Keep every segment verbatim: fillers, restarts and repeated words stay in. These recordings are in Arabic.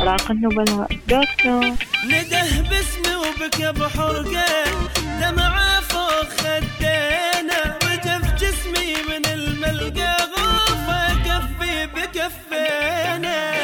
أوراق النبلاء دوت كوم. نده باسمي وبكى بحرقه دمعة فوق خدينا رجف جسمي من الملقى غوفة كفي بكفينا.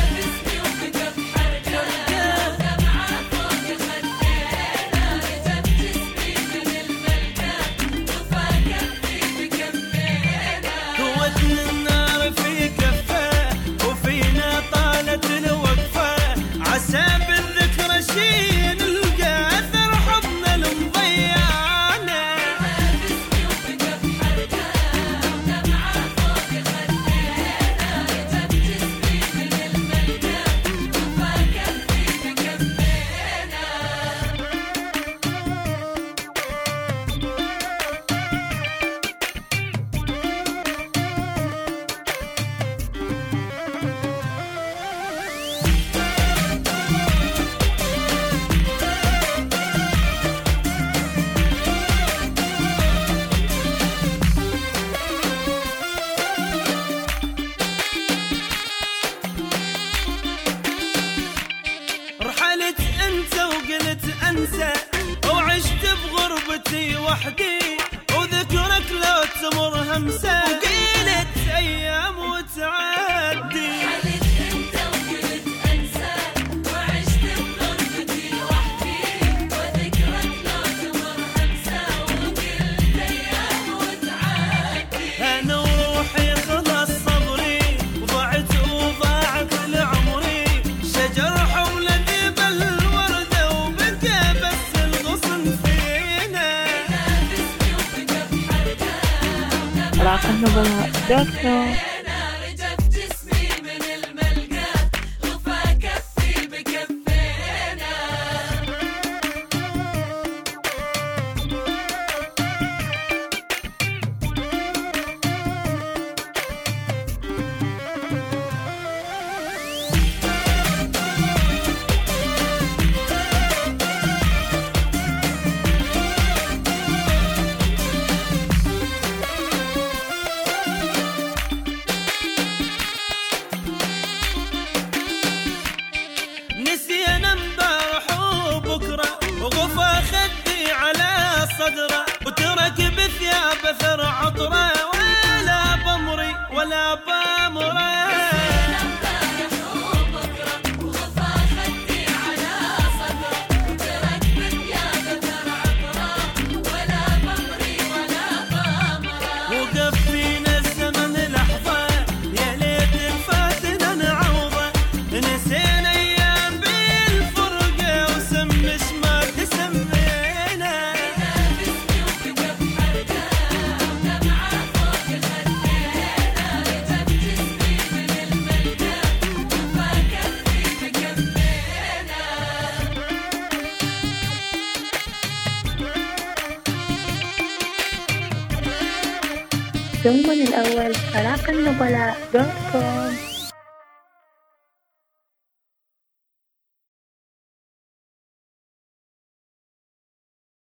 انسى وعشت بغربتي وحدي وذكرك لو تمر همسه وقيلت ايام وتعدي. حلت انت وقلت انسى وعشت بغربتي وحدي وذكرك لو تمر همسه وقلت ايام وتعدي. انا وروحي خلاص صبري وضعت وضاعت لعمري شجر حول أوراق النبلاء دوت كوم. رجف جسمي من الملقى غفا كفي بكفينا. نسينا امبارح وبكره وغفى خدي على صدره وترك بثياب اثر عطره ولا بمري ولا بامره. ثم الأول أوراق النبلاء دوت كوم.